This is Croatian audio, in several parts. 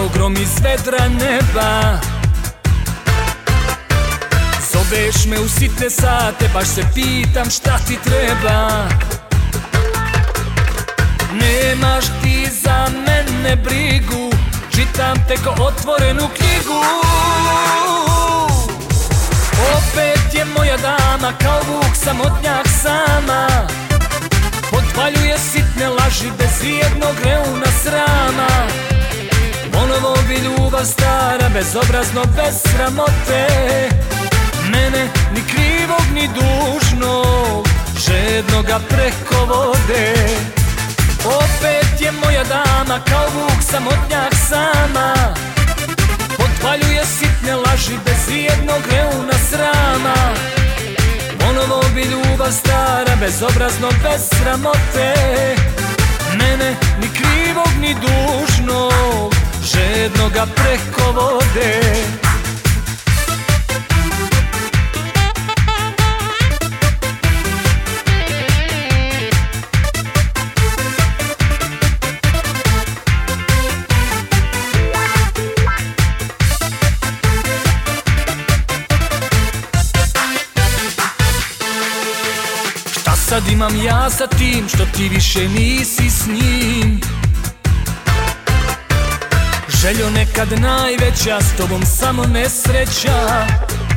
kao grom iz vedra neba. Zoveš me u sitne sate, baš se pitam šta ti treba. Nemaš ti za mene brigu, čitam te ko otvorenu knjigu. Opet je moja dama kao vuk samotnjak sama, podvaljuje sitne laži bez ijednog reuna srama. Ponovo bi ljubav stara, bezobrazno, bez sramote, mene ni krivog ni dužnog, žednoga preko vode. Opet je moja dama kao vuk samotnjak sama, podvaljuje sitne laži bez ijednog reuna srama. Ponovo bi ljubav stara, bezobrazno, bez sramote, mene ni krivog ni dužnog, žednoga preko vode. Sad imam ja sa tim što ti više nisi s njim. Željo nekad najveća, s tobom samo nesreća.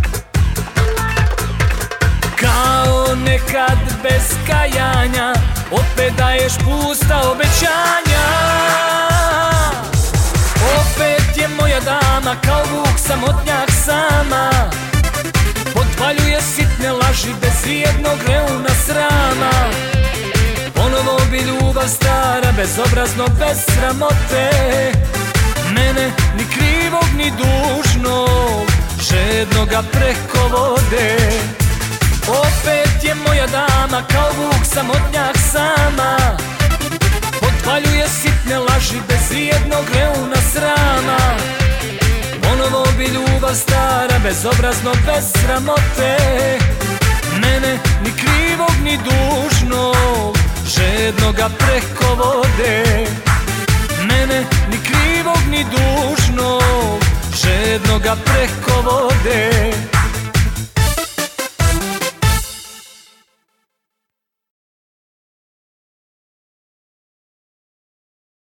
Kao nekad bez kajanja, opet daješ pusta obećanja. Opet je moja dama kao vuk samotnjak sama, podvaljuje sitne laži bez ijednog reuna srama. Ponovo bi ljubav stara, bezobrazno, bez sramote, mene ni krivog ni dužnog, žednoga preko vode. Opet je moja dama kao vuk samotnjak sama, podvaljuje sitne laži bez ijednog reuna srama. Ponovo bi ljubav stara, bezobrazno, bez sramote, mene ni krivog ni dužnog, žednoga preko vode. Mene ni krivog ni dužnog, žednoga preko vode.